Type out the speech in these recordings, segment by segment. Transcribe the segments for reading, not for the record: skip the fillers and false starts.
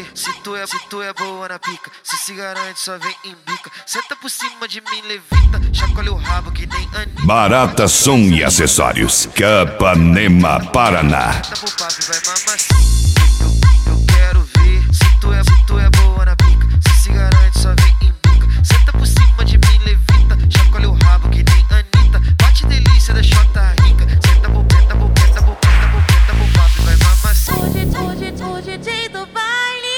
ver se tu é boa na pica. Se garante, só vem em bica. Senta por cima de mim, levita. Chacoalha o rabo que nem Anitta. Barata Som e Acessórios, Capanema, Paraná. Senta pro papo e vai mamacita. Eu quero ver se tu é boa na pica. Se garante, só vem em bica. Senta por cima de mim, levita. Chacoalha o rabo que nem Anitta. Bate delícia da chota rica. Senta pro papo e vai mamacita. O DJ do baile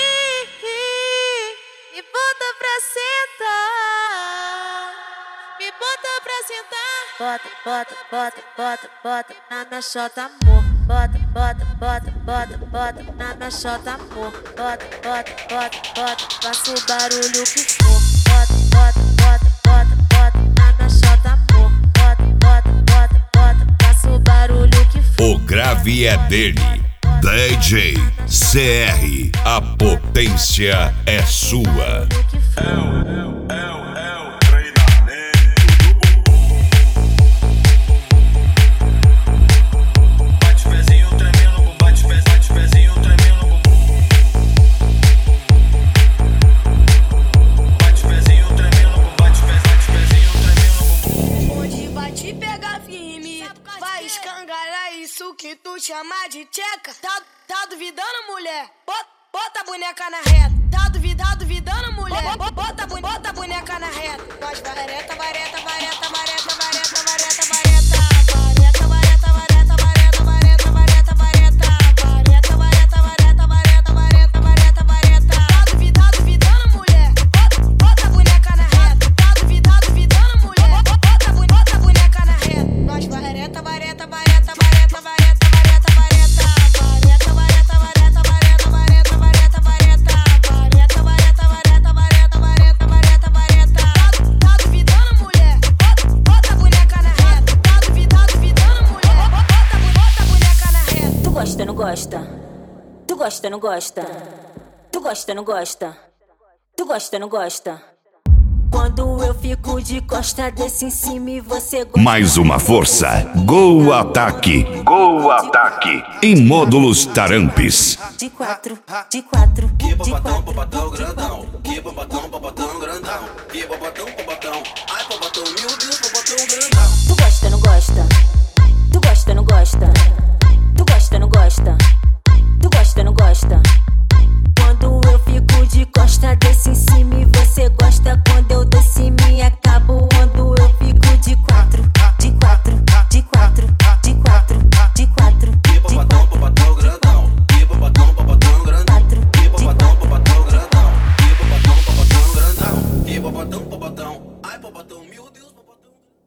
me bota pra sentar. Me bota pra sentar. Bota na minha chota, amor. Bota na minha chota, amor. Bota, faça o barulho que for. Bota na minha chota, amor. Bota, faça o barulho que for. O grave é dele, DJ CR, a potência é sua. Isso que tu chama de tcheca. Tá duvidando, mulher? Bota a boneca na reta. Tá duvidando, mulher? Bota a boneca na reta. Nós vareta. Tu gosta, não gosta? Tu gosta, não gosta? Tu gosta, não gosta? Quando eu fico de costa desse em cima e você gosta. Mais uma força, Gol Ataque. Gol Ataque. Em módulos Tarampes. De quatro. Que bobatão grandão. Que bobatão grandão. Que bobatão. Ai, bobatão, meu Deus, bobatão grandão. Tu gosta, não gosta? Tu gosta, não gosta? Tu gosta, não gosta? Tu gosta, não gosta?